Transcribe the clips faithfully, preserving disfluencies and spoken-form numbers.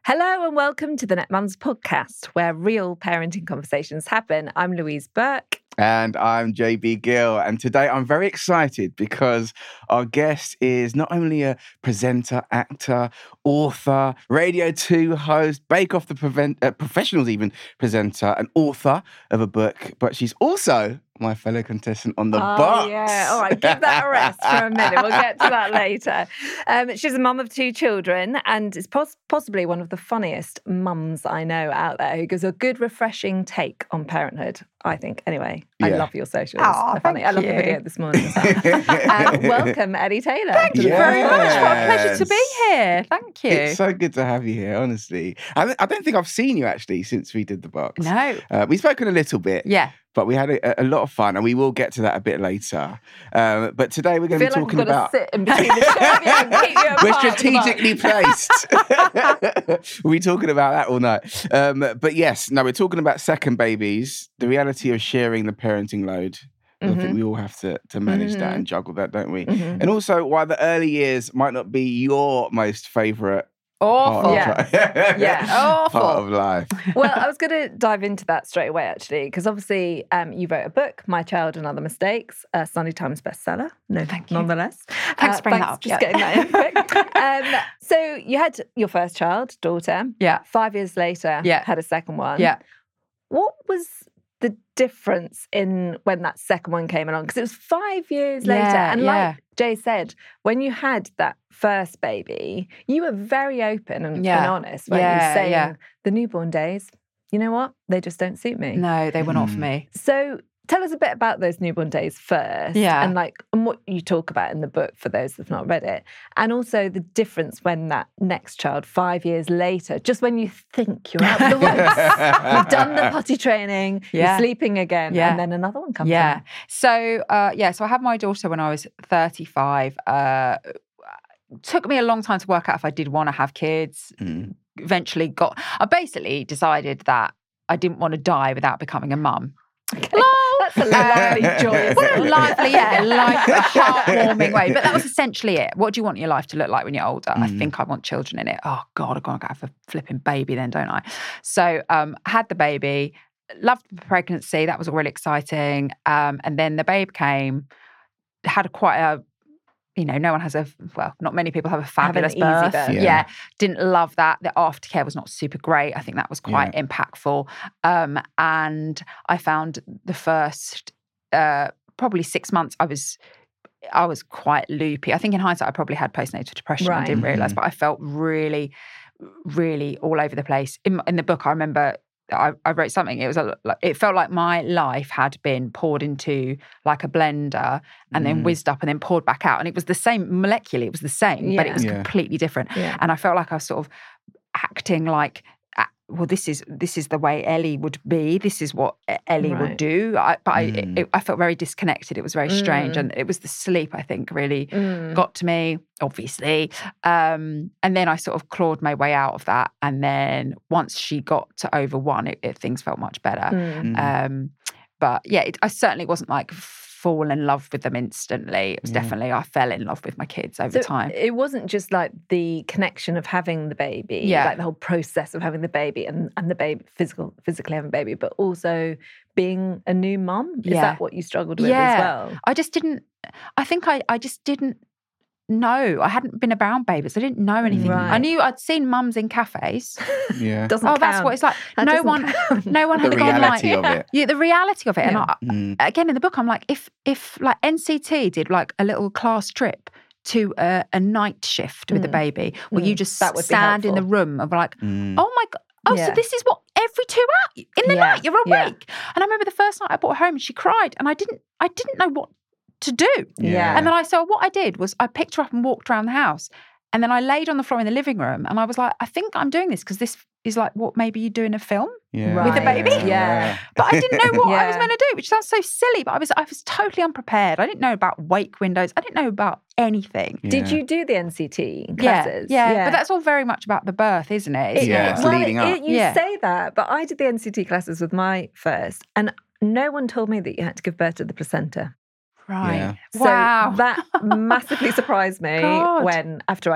Hello and welcome to the Net Mums podcast, where real parenting conversations happen. I'm Louise Burke. And I'm J B Gill. And today I'm very excited because our guest is not only a presenter, actor, author, Radio two host, Bake Off the Prevent- uh, Professionals even presenter, and author of a book, but she's also my fellow contestant on The oh, Box. Yeah, all right, give that a rest for a minute. We'll get to that later. Um, she's a mum of two children and is pos- possibly one of the funniest mums I know out there who gives a good, refreshing take on parenthood, I think. Anyway, I Yeah. love your socials. Oh, They're funny. thank I love you. the video this morning as well. um, welcome, Eddie Taylor. Thank you Yes. very much. What a pleasure to be here. Thank you. It's so good to have you here, honestly. I, don't- I don't think I've seen you actually since we did The Box. No. Uh, we've spoken a little bit. Yeah. But we had a, a lot of fun, and we will get to that a bit later. Um, but today we're I going to feel be like talking I've got about. to sit in between the two of you and keep you apart. We're strategically placed. We'll be talking about that all night. Um, but yes, no, we're talking about second babies, the reality of sharing the parenting load. I think Mhm. we all have to, to manage that Mhm. and juggle that, don't we? Mhm. And also, why the early years might not be your most favourite Awful. part, Yeah. of, li- Yeah. Awful. part of life. Well, I was going to dive into that straight away, actually, because obviously um, you wrote a book, My Child and Other Mistakes, a Sunday Times bestseller. No, Thank you. nonetheless. Thanks Uh, for bringing that thanks up, Just yeah. getting that in quick. um, so you had your first child, daughter. Yeah. Five years later, Yeah. had a second one. Yeah. What was the difference in when that second one came along? Because it was five years later. Yeah, And yeah. like Jay said, when you had that first baby, you were very open and, and Yeah. honest, weren't Yeah, you? Saying yeah. the newborn days, you know what? They just don't suit me. No, they were not for Mm. me. So tell us a bit about those newborn days first. Yeah. And like and what you talk about in the book for those that've not read it. And also the difference when that next child, five years later, just when you think you're out of the woods, you've done the potty training, Yeah. you're sleeping again, Yeah. and then another one comes Yeah. in. So, uh, yeah, so I had my daughter when I was thirty-five. Uh, took me a long time to work out if I did want to have kids. Mm. Eventually got, I basically decided that I didn't want to die without becoming a mum. Okay. That's a lovely, joyous. What a lively, yeah, like a heartwarming way. But that was essentially it. What do you want your life to look like when you're older? I Mm. think I want children in it. Oh God, I'm going to have a flipping baby then, don't I? So um, had the baby, loved the pregnancy. That was all really exciting. Um, and then the babe came, had a quite a, you know, no one has a, well, not many people have a Have an fabulous easy birth. birth. Yeah. Yeah. Didn't love that. The aftercare was not super great. I think that was quite impactful. Um, and I found the first uh, probably six months I was I was quite loopy. I think in hindsight I probably had postnatal depression. I Right. didn't realise, Mhm. but I felt really, really all over the place. In, in the book, I remember I, I wrote something. It was a, like, it felt like my life had been poured into like a blender and then Mm. whizzed up and then poured back out. And it was the same molecularly. It was the same, but Yeah. it was Yeah. completely different. Yeah. And I felt like I was sort of acting like, uh, well, this is this is the way Ellie would be. This is what E- Ellie Right. would do. I, but I, Mm. it, I felt very disconnected. It was very strange, Mm. and it was the sleep I think really Mm. got to me, obviously. Um, and then I sort of clawed my way out of that. And then once she got to over one, it, it things felt much better. Mm. Mm. Um, but yeah, it, I certainly wasn't like fall in love with them instantly. It was Yeah. definitely I fell in love with my kids over So time. it wasn't just like the connection of having the baby, Yeah. like the whole process of having the baby and, and the baby physical physically having a baby, but also being a new mum. Is Yeah. that what you struggled with Yeah. as well? I just didn't, I think I, I just didn't know. I hadn't been around babies. I didn't know anything. I Right. knew I'd seen mums in cafes. Yeah. Doesn't Oh, that's count. what it's like. That no doesn't one, count. no one The had gone like, reality of it. yeah, the reality of it. Yeah. And Mm. I, again, in the book, I'm like, if if like N C T did like a little class trip to a, a night shift with the Mm. baby, where you Mm. just That would be stand in the helpful. room and be like, Mm. oh my god. Oh, Yeah. so this is what every two hours in the Yeah. night you're Yeah. awake. And I remember the first night I brought her home and she cried, and I didn't, I didn't know what to do. Yeah. And then I so what I did was I picked her up and walked around the house. And then I laid on the floor in the living room and I was like, I think I'm doing this because this is like what maybe you do in a film. Yeah. with the baby? Yeah. But I didn't know what I was Yeah. meant to do, which sounds so silly, but I was I was totally unprepared. I didn't know about wake windows. I didn't know about anything. Did Yeah. you do the N C T Yeah, classes? yeah, but that's all very much about the birth, isn't it? It's Yeah, not- it's well, leading it- up. it- you Yeah. say that, but I did the N C T classes with my first, and no one told me that you had to give birth to the placenta. Right. Yeah. So Wow. that massively surprised me God. when, after I'd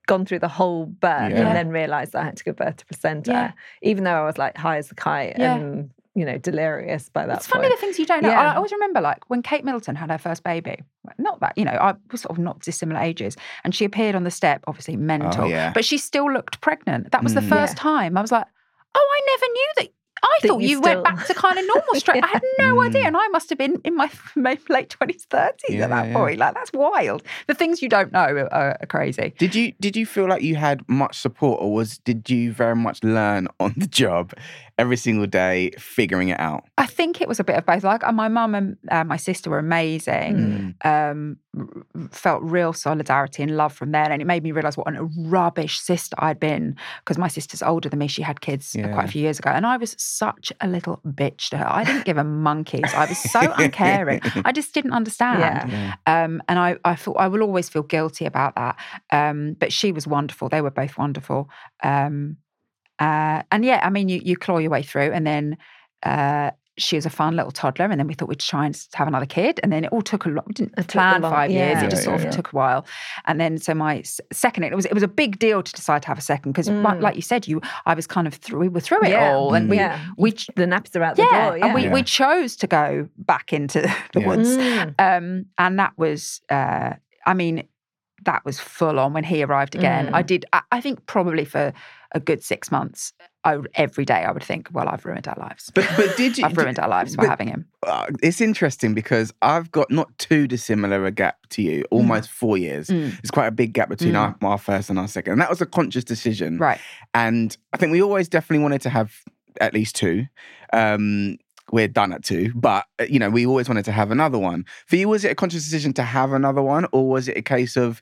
gone through the whole birth Yeah. and then realised I had to give birth to placenta, Yeah. even though I was like high as a kite Yeah. and, you know, delirious by that It's point. funny the things you don't know. Yeah. I always remember, like, when Kate Middleton had her first baby, not that, you know, I was sort of not dissimilar ages, and she appeared on the step, obviously mental, Oh, yeah. but she still looked pregnant. That was the Mm. first Yeah. time. I was like, oh, I never knew that. I That thought you you still- went back to kind of normal straight. I had no Mm. idea. And I must have been in my maybe late twenties, thirties Yeah, at that yeah. point. Like, that's wild. The things you don't know are, are, are crazy. Did you did you feel like you had much support, or was did you very much learn on the job every single day, figuring it out? I think it was a bit of both. Like, uh, my mum and uh, my sister were amazing. Mm. Um, r- felt real solidarity and love from there, and it made me realise what a rubbish sister I'd been, because my sister's older than me. She had kids uh, Yeah. quite a few years ago, and I was such a little bitch to her. I didn't give a monkeys. I was so uncaring. I just didn't understand. Yeah. Yeah. Um, and I, I feel I will always feel guilty about that. Um, but she was wonderful. They were both wonderful. Um, uh, and yeah, I mean, you you claw your way through, and then uh, she was a fun little toddler, and then we thought we'd try and have another kid, and then it all took a lot. We didn't It took a plan long- five years; yeah. it just Yeah, sort yeah, of yeah. took a while. And then so my s- second, it was it was a big deal to decide to have a second because, Mm. like you said, you I was kind of through. We were through it Yeah. all, and we yeah. we ch- The naps are out the yeah, door. Yeah. and we Yeah. we chose to go back into the Yeah. woods. Mm. Um, and that was, uh, I mean, that was full on when he arrived again. Mm. I did, I, I think probably for a good six months, I would, every day I would think, well, I've ruined our lives. But but did you? I've ruined our lives by but- having him. uh, it's interesting because I've got not too dissimilar a gap to you, almost four years. Mm. It's quite a big gap between Mm. our, our first and our second, and that was a conscious decision. Right. And I think we always definitely wanted to have at least two. Um, we're done at two, but uh, you know, we always wanted to have another one. For you, was it a conscious decision to have another one, or was it a case of,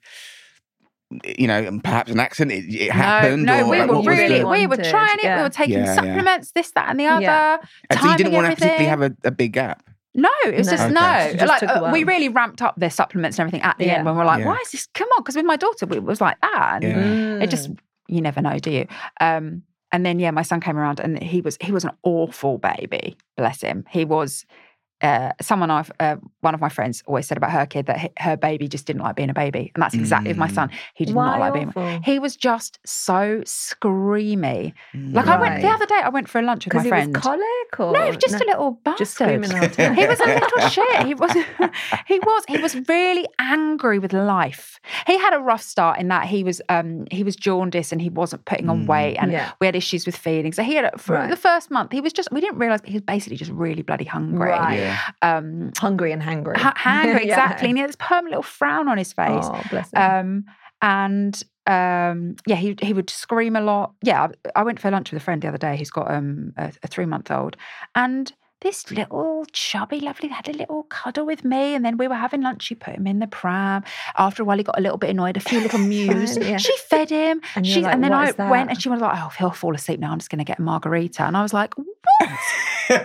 you know, perhaps an accident? It, it happened. No, or no, we like, were what was really, the- we were wanted, trying it. yeah. We were taking Yeah, yeah. supplements, this, that, and the other. Yeah. And so you didn't timing want to particularly everything. have a, a big gap. No, it was No. just Okay. no. It just like took a uh, we while. really ramped up the supplements and everything at the Yeah. end when we were like, Yeah. why is this? Come on, because with my daughter, it was like that. And Yeah. It just, you never know, do you? Um, and then yeah, my son came around, and he was he was an awful baby. Bless him. He was. Uh, someone I've uh, one of my friends always said about her kid that he, her baby just didn't like being a baby, and that's exactly with my son. He did Why not like being. awful? He was just so screamy. Like I went the Right. other day. I went for a lunch with my Because he friend. was colic or No, he was just a little bastard. just screaming all the time. He was a little shit. He was, he was, he was really angry with life. He had a rough start in that he was, um, he was jaundiced and he wasn't putting on Mm. weight, and Yeah. we had issues with feeding. So he had, a, for Right. the first month, he was just, we didn't realise, but he was basically just really bloody hungry. Right. Yeah. Um, hungry and hangry. ha- hangry, Yeah. exactly. And he had this permanent little frown on his face. Oh, bless him. Um, and um, yeah, he he would scream a lot. Yeah, I, I went for lunch with a friend the other day who's got um, a, a three month old, and this little chubby, lovely, had a little cuddle with me, and then we were having lunch. She put him in the pram. After a while, he got a little bit annoyed, a few little mews. Right, yeah. She fed him, And you're she, like, and then "What I is that?" went, and she was like, "Oh, he'll fall asleep now. I'm just going to get a margarita." And I was like, "What? Flip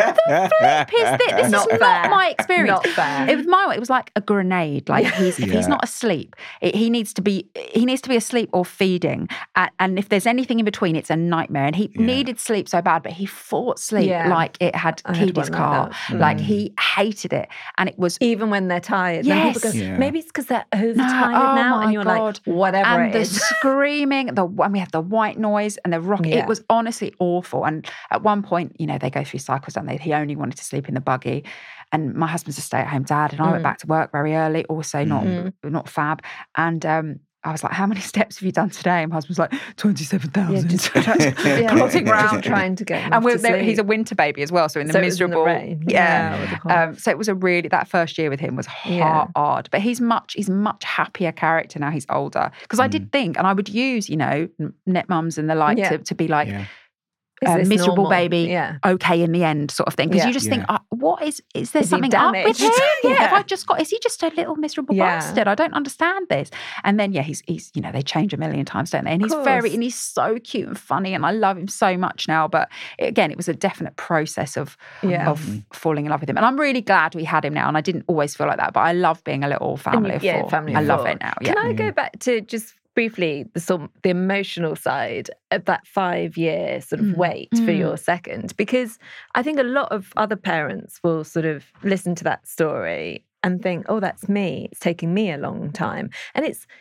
Flip is this? This Not is fair. not my experience." Not fair. It was my way. It was like a grenade. Like he's if he's Yeah. not asleep, it, he needs to be he needs to be asleep or feeding. And, and if there's anything in between, it's a nightmare. And he Yeah. needed sleep so bad, but he fought sleep Yeah. like it had I had keyed his one like car. that. Like Mm. he hated it, and it was. Even when they're tired. Then people Yes. go, Yeah. maybe it's because they're overtired oh now. my And you're God. like, whatever And it the is. screaming, the and we had the white noise and the rock. Yeah. It was honestly awful. And at one point, you know, they go through cycles, don't they? He only wanted to sleep in the buggy, and my husband's a stay-at-home dad, and I went Mm. back to work very early. Also, not Mm. not fab. And um, I was like, "How many steps have you done today?" And my husband's like, twenty-seven thousand. just try- yeah, Plotting just round. trying to get him And off we're, to there- he's a sleep. winter baby as well, so in the So it was in the miserable rain. yeah. Yeah, with the cold. Um, so it was a really that first year with him was hard, Yeah. hard. But he's much he's much happier character now he's older. Because I did think, and I would use you know n- net mums and the like Yeah. to, to be like Yeah. Is a this miserable normal? baby, Yeah. okay in the end sort of thing. Because Yeah. you just think, Yeah. uh, what is is there Is he something up with damaged? him? Yeah. Yeah. Have I just got? Is he just a little miserable Yeah. bastard? I don't understand this. And then yeah, he's he's you know they change a million times, don't they? And he's Course. very and he's so cute and funny, and I love him so much now. But it, again, it was a definite process of Yeah. of falling in love with him. And I'm really glad we had him now. And I didn't always feel like that, but I love being a little family And of you- yeah, four. family I of love four. it now. Yeah. Can I go back to just briefly the sort of, the emotional side of that five year sort of Mm. wait for Mm. your second? Because I think a lot of other parents will sort of listen to that story and think, oh, that's me. It's taking me a long time. And it's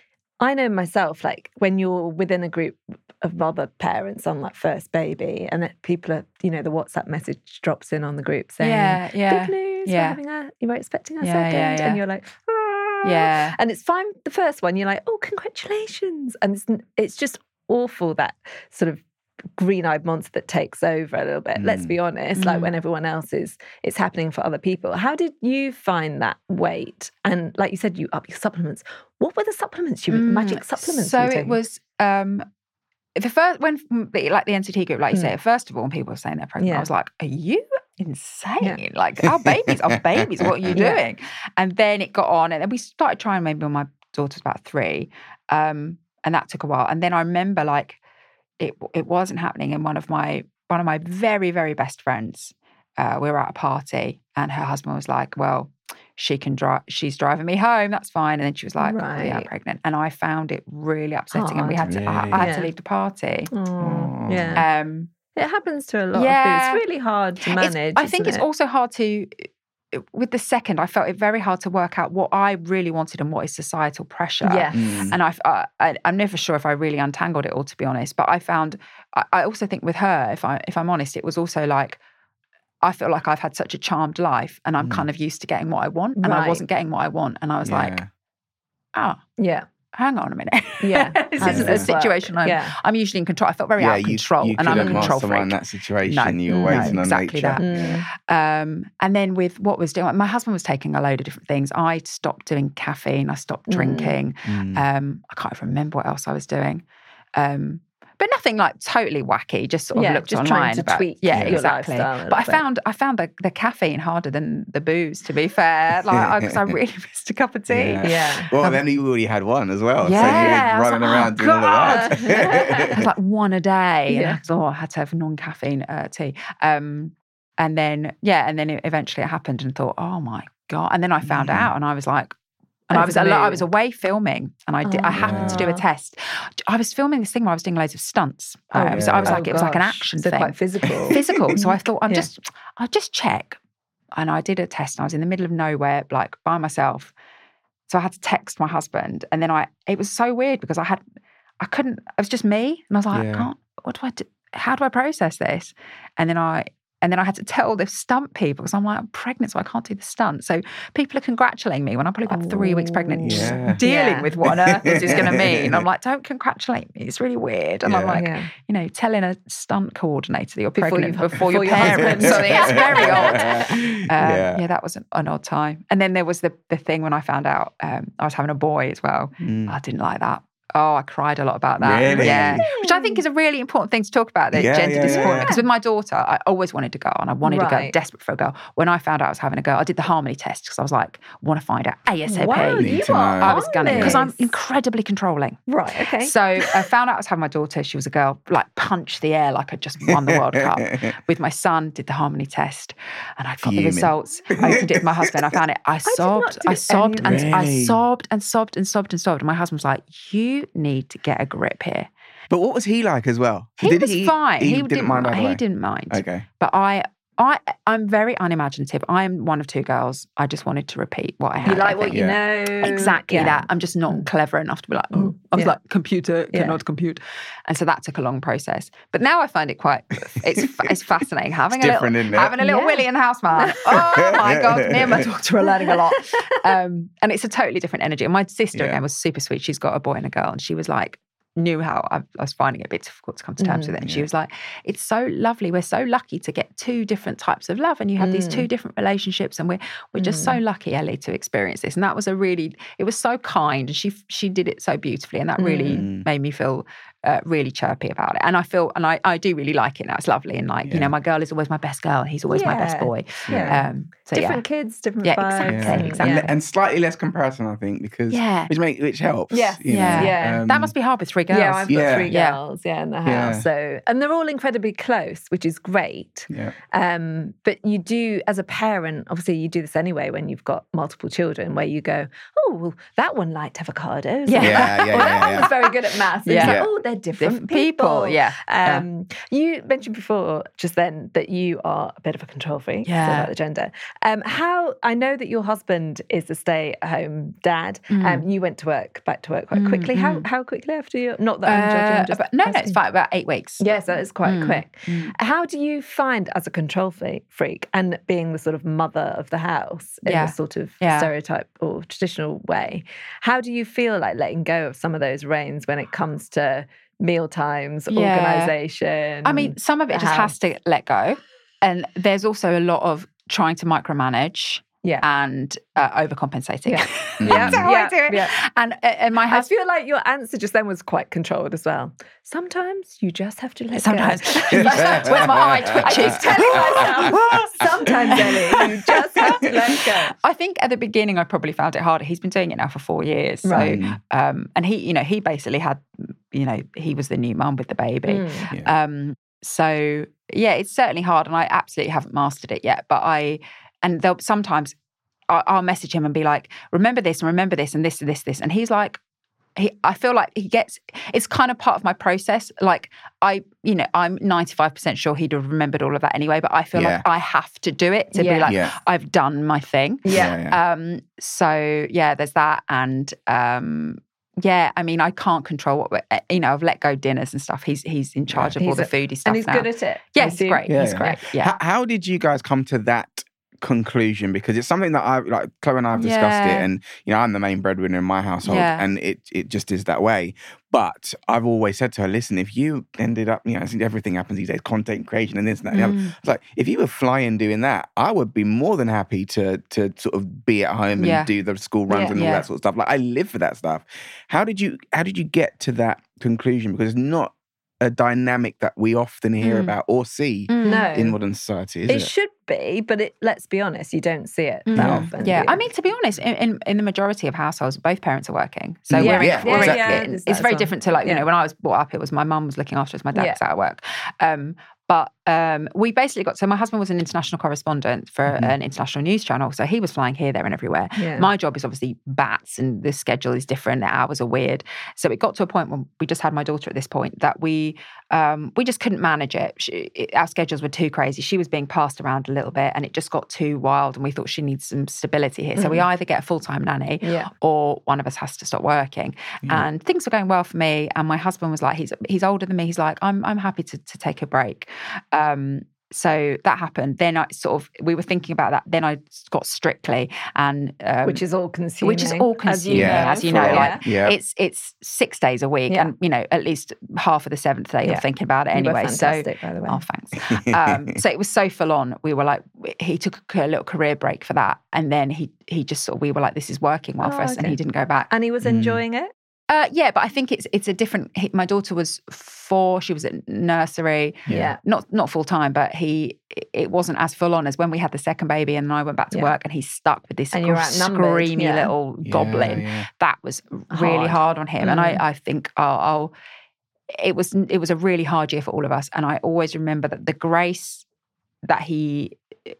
I know myself, like when you're within a group of other parents on that first baby, and that people are, you know, the WhatsApp message drops in on the group saying, Yeah, yeah. big news, Yeah. we're having a, you were expecting a Yeah, second. yeah, yeah. And you're like, ah. Yeah. And it's fine, the first one, you're like, oh, congratulations. And it's, it's just awful, that sort of green-eyed monster that takes over a little bit. Mm. Let's be honest, mm. like when everyone else is, it's happening for other people. How did you find that weight? And like you said, you up your supplements. What were the supplements you, mm. magic supplements? So you it was um, the first when like the N C T group, like you mm. say. First of all, when people were saying they're pregnant, yeah. I was like, "Are you insane? Yeah. Like our babies, our babies. What are you doing?" Yeah. And then it got on, and then we started trying. Maybe when my daughter was about three, um, and that took a while. And then I remember like. It it wasn't happening, and one of my one of my very very best friends, uh, we were at a party, and her husband was like, "Well, she can drive. She's driving me home. That's fine." And then she was like, right. "Oh, yeah, I'm pregnant," and I found it really upsetting, oh, and we had to. Really? I, I had yeah. to leave the party. Oh, yeah, um, it happens to a lot yeah. of people. It's really hard to manage. It's, I think it's it? also hard to. With the second, I felt it very hard to work out what I really wanted and what is societal pressure. Yes. Mm. And I, I, I'm never sure if I really untangled it all, to be honest. But I found, I, I also think with her, if I, if I'm honest, it was also like, I feel like I've had such a charmed life, and I'm mm. kind of used to getting what I want, and right. I wasn't getting what I want, and I was yeah. like, oh, yeah. hang on a minute. Yeah. This isn't a situation I'm, yeah. I'm usually in control. I felt very yeah, out of control, you, you and I'm a control freak. In that situation, no, you were waiting no, on exactly nature. That. Mm. Um, and then with what was doing, my husband was taking a load of different things. I stopped doing caffeine. I stopped drinking. Mm. Um, I can't even remember what else I was doing. Um, But nothing like totally wacky, just sort of yeah, looked just online. Trying to about, tweak yeah, your exactly. lifestyle. But I found I found the, the caffeine harder than the booze, to be fair. Like because I, I really missed a cup of tea. Yeah. yeah. Well, um, then you already had one as well. Yeah, so you were running like, around oh, doing all of that. I was like one a day. Yeah. And I, oh, I had to have non-caffeine uh, tea. Um, and then yeah, and then it, eventually it happened, and thought, oh my God. And then I found mm. out, and I was like. And I was I was away filming, and I did. Oh, I happened yeah. to do a test. I was filming this thing where I was doing loads of stunts. Oh, uh, it was, yeah. I was like, oh, it was like an action so thing, quite physical. Physical. So I thought, I'm yeah. just, I'll just check. And I did a test, and I was in the middle of nowhere, like by myself. So I had to text my husband, and then I. It was so weird because I had, I couldn't. It was just me, and I was like, yeah. I can't. What do I do? How do I process this? And then I. And then I had to tell the stunt people, because I'm like, I'm pregnant, so I can't do the stunt. So people are congratulating me when I'm probably about oh, three weeks pregnant, yeah. just dealing yeah. with what on earth this is going to mean. I'm like, don't congratulate me. It's really weird. And yeah. I'm like, yeah. you know, telling a stunt coordinator that you're before pregnant you, before, before your parents. So it's very odd. Um, yeah. yeah, that was an, an odd time. And then there was the the thing when I found out um, I was having a boy as well. Mm. I didn't like that. Oh, I cried a lot about that. Really? Yeah. Which I think is a really important thing to talk about, the yeah, gender yeah, dysphoria. Yeah. Because with my daughter, I always wanted to go, and I wanted right. to go, desperate for a girl. When I found out I was having a girl, I did the harmony test because I was like, want to find out ASAP. Wow, you are I was gonna, because I'm this. incredibly controlling. Right, okay. So I found out I was having my daughter. She was a girl, like punched the air like I'd just won the World Cup. With my son, did the harmony test, and I got Fuming. the results. I opened it with my husband. I found it. I sobbed. I, I sobbed and really? I sobbed and sobbed and sobbed and sobbed. And my husband was like, you need to get a grip here. But what was he like as well? He Did was he, fine. He, He, didn't, didn't mind. He didn't mind. Okay. But I, I, I'm very unimaginative. I'm one of two girls. I just wanted to repeat what I had. You like I what think. you Yeah. know. Exactly Yeah. that. I'm just not Mm. clever enough to be like, oh, I was Yeah. like, computer Yeah. cannot compute. And so that took a long process. But now I find it quite, it's it's fascinating. Having It's a different, little, isn't it? having a little Yeah. Willie in the house, man. Oh my God, me and my daughter are learning a lot. Um, and it's a totally different energy. And my sister, Yeah. again, was super sweet. She's got a boy and a girl. And she was like, knew how I, I was finding it a bit difficult to come to terms Mm, with it. And yeah. she was like, it's so lovely. We're so lucky to get two different types of love. And you have Mm. these two different relationships. And we're we're just so lucky, Ellie, to experience this. And that was a really, it was so kind. And she she did it so beautifully. And that really Mm. made me feel uh, really chirpy about it. And I feel, and I, I do really like it now. It's lovely. And like, Yeah. you know, my girl is always my best girl. And he's always my best Yeah. boy. Yeah. Um, so different yeah. kids, different Yeah, vibes. exactly, Yeah. exactly. And, and slightly less comparison, I think, because Yeah. which make which helps. Yes. you know. Yeah. Yeah. Um, That must be hard with three girls. Yeah, I've got Yeah. three Yeah. girls, yeah, in the house. Yeah. So, and they're all incredibly close, which is great. Yeah. Um, but you do, as a parent, obviously you do this anyway when you've got multiple children, where you go, oh, well, that one liked avocados. Yeah. Yeah, yeah, Or that yeah, one yeah. was very good at maths. And Yeah. it's like, Yeah. oh, they're different, Different people, yeah, yeah. Um, you mentioned before just then that you are a bit of a control freak. Yeah. So about the gender. Um, how I know that your husband is a stay-at-home dad. Mm. Um, you went to work, back to work quite Mm, quickly. How mm. how quickly after you? Not that I'm judging. Uh, Just about- no, no, it's asking. fine. About eight weeks. Yes, that is quite Mm, quick. mm. How do you find, as a control fre- freak and being the sort of mother of the house in Yeah. a sort of Yeah. stereotype or traditional way, how do you feel like letting go of some of those reins when it comes to meal times, Yeah. organisation? I mean, some of it the just house? has to let go. And there's also a lot of trying to micromanage Yeah. and uh, overcompensating. Yeah. That's how yeah, I do it. yeah. And, uh, and my I husband... feel like your answer just then was quite controlled as well. Sometimes you just have to let Sometimes. go. Where's my eye I twitches? keep telling myself, sometimes, Ellie, you just have to let go. I think at the beginning I probably found it harder. He's been doing it now for four years. So, Right. um, and he, you know, he basically had, you know, he was the new mum with the baby. Mm. Yeah. Um, so yeah, it's certainly hard, and I absolutely haven't mastered it yet. But I, and they'll sometimes I, I'll message him and be like, "Remember this and remember this and this and this this," and he's like, he, I feel like he gets. It's kind of part of my process. Like I, you know, I'm ninety-five percent sure he'd have remembered all of that anyway. But I feel Yeah. like I have to do it to Yeah. be like, Yeah. I've done my thing. Yeah. yeah. Um, so yeah, there's that, and um, yeah, I mean, I can't control what we're, you know. I've let go dinners and stuff. He's he's in charge of all He's the a- foodie stuff And he's now. good at it. Yeah, I he's assume. great. Yeah, he's yeah. great. Yeah. How, how did you guys come to that conclusion? Because it's something that I like. Chloe and I have discussed Yeah. it, and you know, I'm the main breadwinner in my household, Yeah. and it it just is that way. But I've always said to her, listen, if you ended up, you know, I think everything happens these days, content creation and this and that. And the other. Mm. It's like if you were flying doing that, I would be more than happy to to sort of be at home and Yeah. do the school runs Yeah. and all Yeah. that sort of stuff. Like I live for that stuff. How did you how did you get to that conclusion? Because it's not a dynamic that we often hear Mm. about or see Mm. No. in modern society, is It it? should be, but it, let's be honest, you don't see it that Mm. often. Yeah, do you? I mean, to be honest, in, in, in the majority of households, both parents are working. So Yeah. we're, Yeah, we're exactly. Yeah, in- there's it's that very as well. different to like, you Yeah. know, when I was brought up, it was my mum was looking after us, my dad Yeah. was out at work. Um, but um, we basically got, so my husband was an international correspondent for Mhm. an international news channel. So he was flying here, there and everywhere. Yeah. My job is obviously bats and the schedule is different, the hours are weird. So it got to a point when we just had my daughter at this point that we um, we just couldn't manage it. She, it. Our schedules were too crazy. She was being passed around a little bit and it just got too wild and we thought she needs some stability here. So we either get a full-time nanny Yeah. or one of us has to stop working. Yeah. And things were going well for me. And my husband was like, he's he's older than me. He's like, I'm I'm happy to to take a break. Um, so that happened. Then I sort of, we were thinking about that. Then I got Strictly, and um, Which is all consuming. which is all as you consuming, Yeah. know, as you know. for- Like Yeah. it's it's six days a week, Yeah. and you know at least half of the seventh day Yeah. you're thinking about it You were anyway. So. fantastic, by the way. Oh, thanks. Um, so it was so full on. We were like, he took a little career break for that, and then he he just sort of, we were like, this is working well Oh, for us, and okay. he didn't go back. And he was Mm. enjoying it? Uh, yeah, but I think it's it's a different. He, my daughter was four; she was at nursery, Yeah. not not full time, but he it wasn't as full on as when we had the second baby, and then I went back to Yeah. work, and he's stuck with this And you're outnumbered, screamy yeah. little Yeah, goblin. yeah. That was really Hard. hard on him, and I Mm. I think I'll, I'll it was it was a really hard year for all of us, and I always remember that the grace that he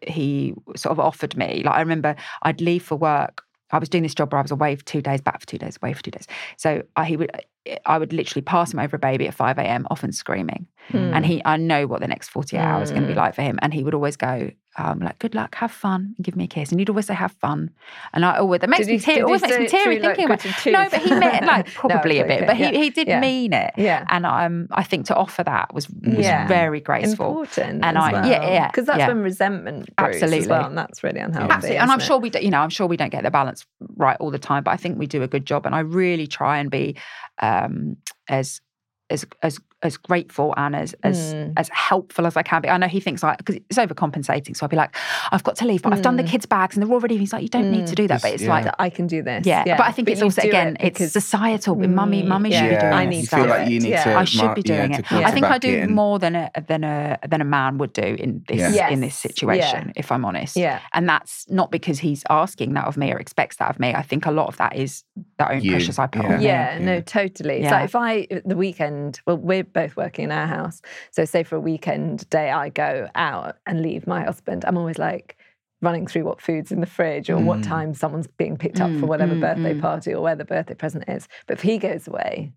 he sort of offered me. Like I remember I'd leave for work. I was doing this job where I was away for two days, back for two days, away for two days. So I, he would, I would literally pass him over a baby at five a.m, often screaming. Mm. And he, I know what the next forty-eight hours are going to be Mm. like for him. And he would always go, um, like, good luck, have fun, and give me a kiss. And he'd always say, have fun. And I always, that makes Did me he- tear, did he always makes say me it teary through, like, thinking about gritted No, teeth? but he meant like No, probably it's a bit, okay, but he, yeah. he did Yeah. mean it. Yeah. And um, I think to offer that was, was Yeah. very graceful. Important And as I- well. yeah, yeah, Because that's yeah. when resentment brews as Absolutely. well, and that's really unhealthy. Absolutely. And I'm isn't sure it? we, do, you know, I'm sure we don't get the balance right all the time, but I think we do a good job. And I really try and be um, as as as as grateful and as as Mm. as helpful as I can be. I know he thinks like, because it's overcompensating, so I'll be like, I've got to leave, but I've done the Mm. kids' bags and they're all ready. He's like, you don't need to do that, Just- but it's yeah. like. That I can do this. Yeah, but I think it's you also do again, it it's because- societal. Mummy, Mm, mummy yeah. should be doing I it need you to feel do like it. you need Yeah. to. I should mark- be yeah, doing to it. quarterback I think I it do and- more than a than a than a man would do in this Yeah. Yes. in this situation, if I'm honest. Yeah. And that's not because he's asking that of me or expects that of me. I think a lot of that is the own You, pressures I put yeah. on him. Yeah, Yeah. no, totally. It's Yeah. like if I, the weekend, well, we're both working in our house. So, say for a weekend day, I go out and leave my husband. I'm always like running through what food's in the fridge or what Mm. time someone's being picked up for Mm, whatever mm, birthday mm. party or where the birthday present is. But if he goes away,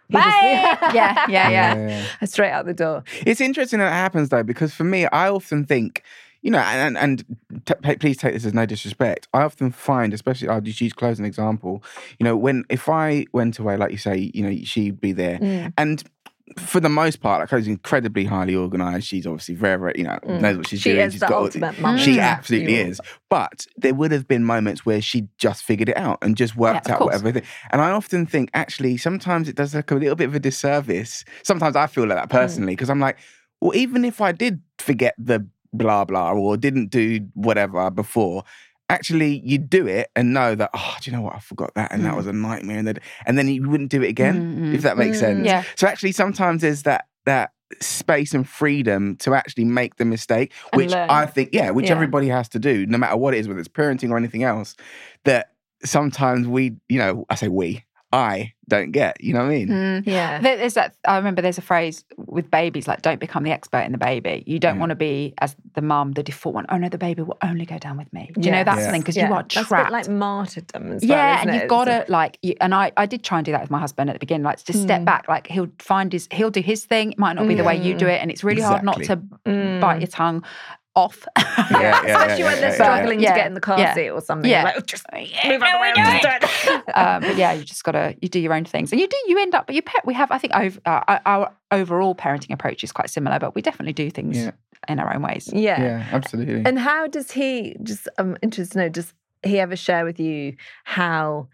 He just- Bye. yeah, yeah, yeah. Yeah. straight out the door. It's interesting that it happens though, because for me, I often think, you know, and and t- please take this as no disrespect. I often find, especially, I'll just use Chloe as an example. You know, when if I went away, like you say, you know, she'd be there, Mm. and for the most part, like, Chloe's incredibly highly organised. She's obviously very, very, you know, Mm. knows what she's She doing. is She's the got, ultimate mum. she Mm. absolutely You is. But there would have been moments where she just figured it out and just worked Yeah, of out course. whatever. And I often think, actually, sometimes it does like a little bit of a disservice. Sometimes I feel like that personally, because I'm like, well, even if I did forget the blah blah or didn't do whatever before, actually you do it and know that, oh, do you know what, I forgot that and that Mm. was a nightmare, and then and then you wouldn't do it again, Mm, if that makes mm. sense. Yeah. So actually sometimes there's that that space and freedom to actually make the mistake, And which learn. I think, yeah, which Yeah. everybody has to do, no matter what it is, whether it's parenting or anything else, that sometimes we, you know, I say we, I don't get, you know what I mean? Mm. Yeah. There- There's that. I remember there's a phrase with babies like, "Don't become the expert in the baby." You don't Yeah. want to be as the mum, the default one. Oh no, the baby will only go down with me. Do you know Yes. that's Yeah. something because Yeah. you are That's a bit trapped. like martyrdom as well, Yeah, isn't and it? you've got It's to like, you, and I, I did try and do that with my husband at the beginning, like just step Mm. back. Like he'll find his, he'll do his thing. It might not be the way you do it, and it's really hard not to Exactly. Mm. bite your tongue off. Yeah, yeah, Especially yeah, when yeah, they're yeah, struggling yeah. to get in the car Yeah. seat or something. Yeah. You're like, oh, just move out the way. I'm just doing it. um, but yeah, you just gotta you do your own things, and you do you end up. But you pet. We have, I think, over, uh, our overall parenting approach is quite similar, but we definitely do things Yeah. in our own ways. Yeah. Yeah, absolutely. And how does he, just, I'm interested to know, does he ever share with you how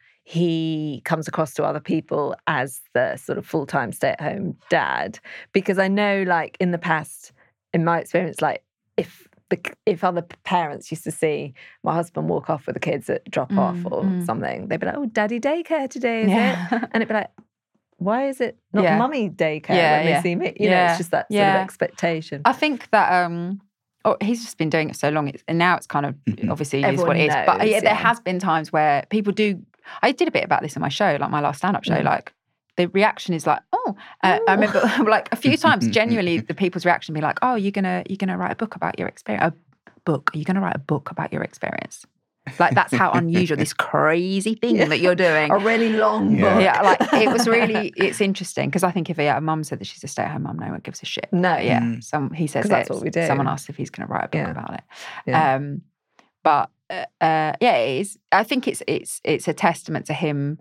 he comes across to other people as the sort of full-time stay-at-home dad? Because I know, like, in the past, in my experience, like, if the, if other parents used to see my husband walk off with the kids at drop-off Mm, or mm. something, they'd be like, oh, daddy daycare today, is it? Yeah, And it'd be like, why is it not Yeah. mummy daycare Yeah, when they yeah. see me? You know, Yeah, it's just that sort yeah. of expectation. I think that. um Oh, he's just been doing it so long, it's, and now it's kind of Mhm. obviously it is Everyone what it is. But knows, yeah, there yeah. has been times where people do. I did a bit about this in my show, like my last stand-up show. Mm. Like the reaction is like, oh, uh, I Ooh. remember like a few times, genuinely, the people's reaction be like, oh, you're gonna you're gonna write a book about your experience. A book? Are you gonna write a book about your experience? Like that's how unusual this crazy thing Yeah. that you're doing. A really long Yeah. book. Yeah, like it was really, it's interesting because I think if a, a mum said that she's a stay-at-home mum, no one gives a shit. No. But yeah, Mm. some he says 'Cause that's it, what we do. Someone asked if he's going to write a book Yeah. about it. Yeah. Um, but uh, uh, yeah, it is. I think it's it's it's a testament to him.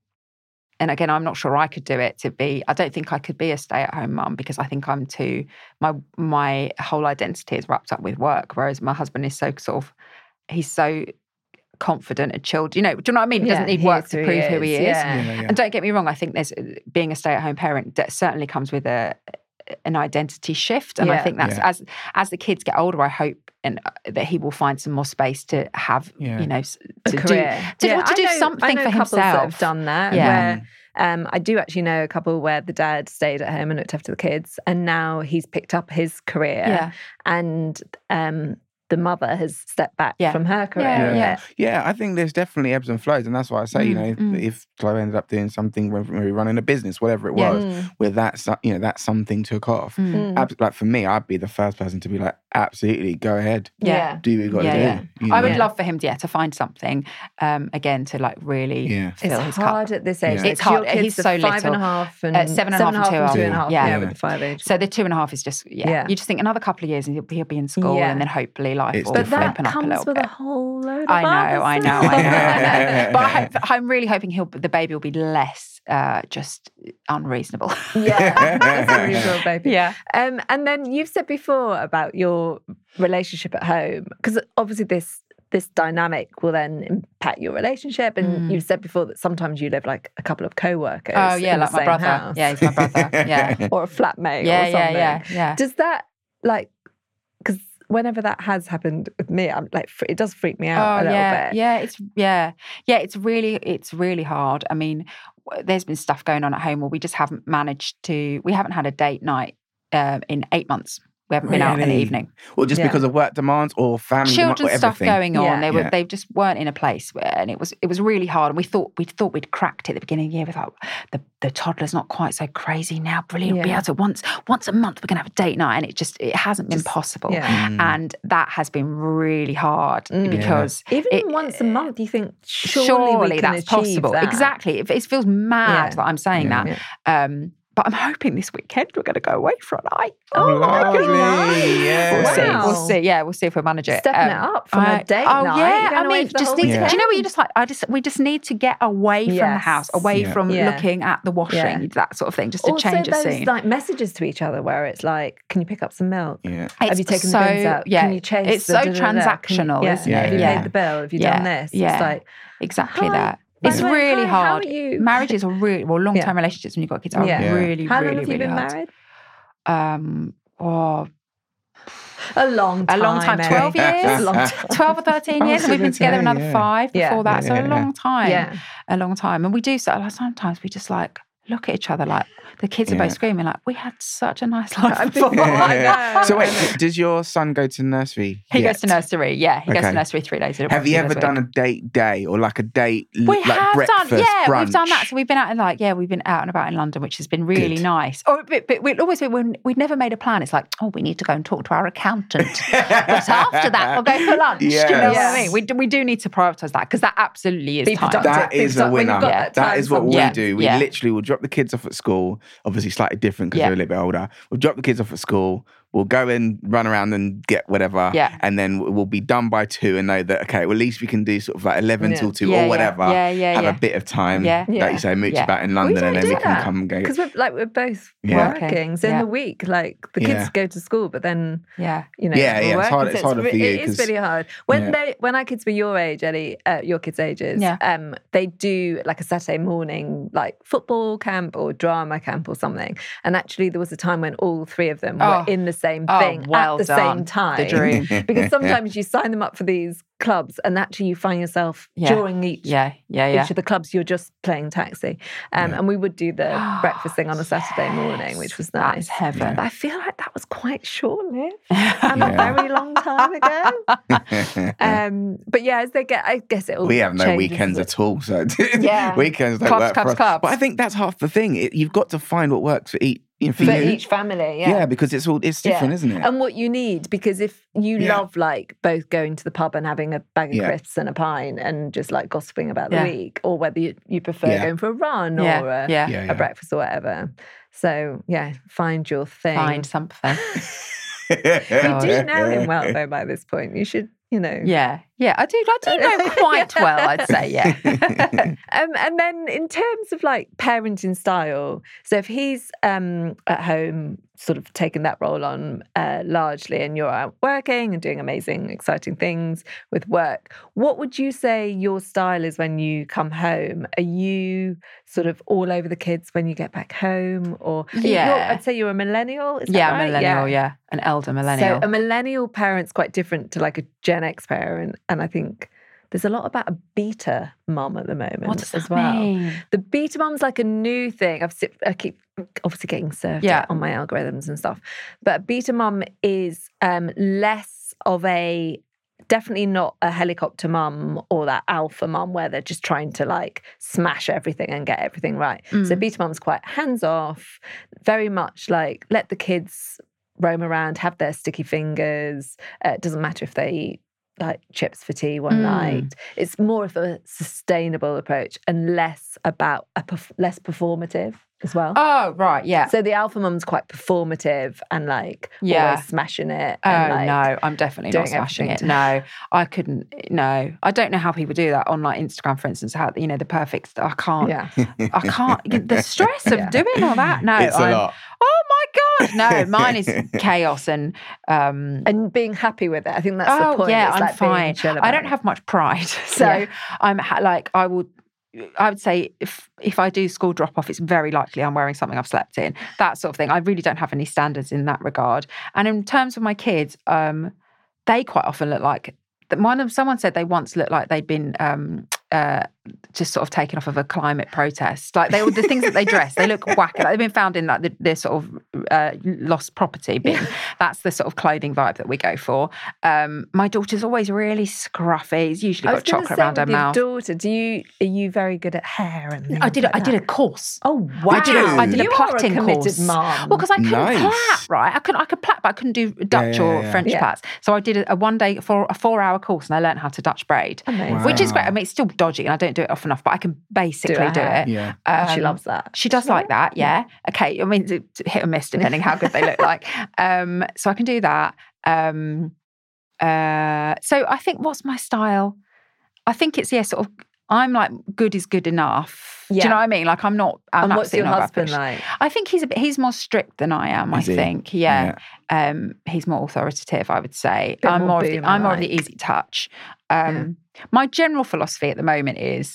And again, I'm not sure I could do it to be. I don't think I could be a stay-at-home mum because I think I'm too. My my whole identity is wrapped up with work, whereas my husband is so sort of. He's so confident and chilled. You know, do you know what I mean? He doesn't Yeah, need he work is to who prove he who he is, is. yeah. Yeah, yeah. And don't get me wrong, I think there's being a stay-at-home parent that certainly comes with a an identity shift, and I Yeah. think that's Yeah. as as the kids get older, I hope and uh, that he will find some more space to have, Yeah. you know, s- A to do career. to, or to I do know- I something know for couples that himself. have done that. Yeah. Where um, I do actually know a couple where the dad stayed at home and looked after the kids, and now he's picked up his career, Yeah, and um, the mother has stepped back Yeah. from her career. Yeah, a yeah. bit. Yeah, I think there's definitely ebbs and flows, and that's why I say, you Mm, know, if, mm. if Chloe ended up doing something, whether we were running a business, whatever it Yeah. was, Mm. where that's you know that something took off. Mm. Mm. Abs- like for me, I'd be the first person to be like, absolutely, go ahead, Yeah. do what you got Yeah, to yeah. do. you I would know? love for him to, yeah, to find something um, again to like really Yeah. fill It's his hard cup. at this age. Yeah. Like, It's hard. your kids He's are so five and a little. half and Uh, seven and a half and two and are- two and a half. yeah. Yeah, with the five age. So the two and a half is just yeah. Yeah. You just think another couple of years and he'll, he'll be in school, Yeah. and then hopefully life It's will But that open up a comes little with bit. a whole load of I know, other I know, stuff. I know, I know. But I hope, I'm really hoping he'll the baby will be less uh, just unreasonable. Yeah, that's a real baby. Yeah. Um, and then you've said before about your relationship at home, because obviously this this dynamic will then impact your relationship. And Mm. you've said before that sometimes you live like a couple of co-workers. Oh yeah, in the like my same brother. house. Yeah, he's my brother. Yeah. Or a flatmate Yeah, or yeah, something. yeah, yeah. Does that like, because whenever that has happened with me, I'm like, fr- it does freak me out a little yeah, bit. yeah, it's yeah, yeah. It's really, it's really hard. I mean, w- there's been stuff going on at home where we just haven't managed to. We haven't had a date night um, in eight months, We haven't been out in the Really? evening. Or just Yeah. because of work demands or family demands or Children's stuff everything? going on. Yeah. They were Yeah. they just weren't in a place where, and it was it was really hard. And we thought we thought we'd cracked it at the beginning of the year. We thought the the toddler's not quite so crazy now. Brilliant. We'll be Yeah. able to once once a month we're gonna have a date night, and it just it hasn't been Just- possible. yeah. Mm. And that has been really hard Mm. because Even it- once a month, you think surely, surely, we can that's achieve possible. that. Exactly. It, it feels mad Yeah. that I'm saying Yeah. that. Yeah. Um, but I'm hoping this weekend we're going to go away for a night. Oh, my Lovely. goodness. Yeah. We'll see. Wow. We'll see. Yeah, we'll see if we manage it. Stepping Um, it up from a I- date oh, night. yeah. You're going I away mean, for the just whole need, weekend. do you know what you just like? I just we just need to get away from the Yes. house, away Yeah. from Yeah. looking at the washing, Yeah. that sort of thing, just to Also, change the those scene. like messages to each other where it's like, "Can you pick up some milk? Yeah. Have you taken so, the bins out? Yeah, Can you chase it's the so da-da-da-da? Can you- transactional, yeah. isn't Yeah, it? Have you yeah. paid the bill? Have you Yeah. done this? Yeah. It's like, Exactly Hi. that. By It's the way, really hi, how hard. are you? Marriages are really well, long term relationships when you've got kids are Yeah. really, How long really, have you really been hard. married? Um, oh, A long time. a long time, Mary. twelve years, It's a long time. twelve or thirteen I years, was and we've been gonna together say, another yeah. five Yeah. before that. Yeah, So yeah, a yeah. long time, Yeah. a long time. And we do so. Like, sometimes we just like look at each other like the kids are Yeah. both screaming like we had such a nice life before. I know. So wait, d- does your son go to nursery? He yet? goes to nursery. Yeah, he goes Okay. to nursery three days. a- Have you three ever days a done week. a date day or like a date l- We like have breakfast, done, yeah, brunch? we've done that. So we've been out and like, yeah, we've been out and about in London, which has been really Good. nice. Or, but, but we'd always been, when we'd never made a plan. It's like, oh, we need to go and talk to our accountant. But after that, we'll go for lunch. Do you know what I Yes. mean? We do, we do need to prioritise that because that absolutely is Be time. productive. That is a When you've winner. got Yeah. that That time is what we Yeah. do. We Yeah. literally will drop the kids off at school, obviously slightly different because Yeah. we're a little bit older. We'll drop the kids off at school. We'll go and run around and get whatever. Yeah. And then we'll be done by two and know that, okay, well, at least we can do sort of like eleven Yeah. till two Yeah, or yeah. whatever. Yeah, yeah, Have yeah. a bit of time, Yeah. like Yeah. you say, mooch Yeah. about in We London don't and then do we can that. come and go. Because we're like we're both Yeah. working. So in Yeah. the week, like the kids Yeah. go to school, but then Yeah. you know, Yeah, we're yeah, it's working. hard- So it's harder re- for you It is 'cause- really hard. When Yeah. they when our kids were your age, Ellie, uh, your kids' ages, Yeah. um, they do like a Saturday morning like football camp or drama camp or something. And actually, there was a time when all three of them Oh. were in the same Oh, thing well at the done. same time. The dream. Because sometimes you sign them up for these clubs, and actually you find yourself Yeah. during each Yeah. Yeah. Yeah. each of the clubs you're just playing taxi. Um, Yeah. And we would do the breakfast thing on a Saturday morning, which was That's nice. heaven. But I feel like that was quite short-lived and Yeah. a very long time ago. Um, but yeah, as they get, I guess it all We have no changes, weekends doesn't at all, so Yeah. weekends don't Clubs, work clubs, for us. clubs. But I think that's half the thing. It, you've got to find what works for each. You know, for it? For you. each family, yeah. yeah. because it's all it's different, Yeah. isn't it? And what you need, because if you Yeah. love like both going to the pub and having a bag of Yeah. crisps and a pint and just like gossiping about the Yeah. week, or whether you, you prefer Yeah. going for a run Yeah. or a, Yeah. yeah, a yeah. breakfast or whatever. So yeah, find your thing. Find something. You do Yeah. know him well though by this point. You should, you know. Yeah. Yeah. I do. I do know quite well. I'd say. Yeah. um, and then in terms of like parenting style, so if he's um, at home, sort of taking that role on uh, largely, and you're out working and doing amazing, exciting things with work, what would you say your style is when you come home? Are you sort of all over the kids when you get back home, or Yeah. You're, I'd say you're a millennial. Is that Yeah. right? Millennial. Yeah. An elder millennial. So a millennial parent's quite different to like a Gen X parent, and I think there's a lot about a beta mum at the moment what does as that well. mean? The beta mum's like a new thing. I've sit- I keep obviously getting served Yeah. it on my algorithms and stuff, but beta mum is um, less of a. Definitely not a helicopter mum or that alpha mum where they're just trying to like smash everything and get everything right. So Mm. beta mum's quite hands off, very much like let the kids roam around, have their sticky fingers. Uh, it doesn't matter if they eat like chips for tea one Mm. night. It's more of a sustainable approach and less about a perf- less performative as well. Oh right. Yeah. So the alpha mum's quite performative and like Yeah. always smashing it. Oh and, like, no, I'm definitely not doing smashing it. everything No, I couldn't. No, I don't know how people do that on like Instagram, for instance. How you know the perfect. st- I can't. Yeah. I can't. The stress of Yeah. doing all that. No, It's a I'm, lot. Oh my god, no. Mine is chaos and. um And being happy with it. I think that's Oh the point. yeah, It's I'm like being fine. chill I about don't it. have much pride, so Yeah. I'm ha- like I will. I would say if if I do school drop off, it's very likely I'm wearing something I've slept in. That sort of thing. I really don't have any standards in that regard. And in terms of my kids, um, they quite often look like. One of someone said they once looked like they'd been um, uh, just sort of taken off of a climate protest. Like they all the things that they dress, they look whack. Like they've been found in like the, the sort of uh, lost property bin. That's the sort of clothing vibe that we go for. Um, my daughter's always really scruffy. It's usually I got was gonna chocolate say around her with your mouth. daughter, do you are you very good at hair and things I did. like I did a that? course. Oh wow! I did. A, I did you a plaiting are a committed course. mom. Well, because I couldn't Nice. plait, right? I could. I could plait, but I couldn't do Dutch yeah, or yeah. French Yeah. plaits. So I did a, a one day for a four hour course, and I learned how to Dutch braid, Amazing. which is great. Wow. I mean, it's still dodgy, and I don't do it often enough, but I can basically Do do, her hair. it. Yeah. Um, she loves that. She does like that, yeah. Okay, I mean, it's hit or miss depending how good they look like. Um, so I can do that. Um, uh, so I think what's my style? I think it's yeah, sort of. I'm like good is good enough. Do Yeah. you know what I mean? Like I'm not. I'm And what's absolutely your not husband rubbish. like? I think he's a bit. He's more strict than I am. Is I he? think, yeah. Um, he's more authoritative. I would say. Bit I'm more more. Of the, boomer I'm more of the like. easy touch. Um, My general philosophy at the moment is,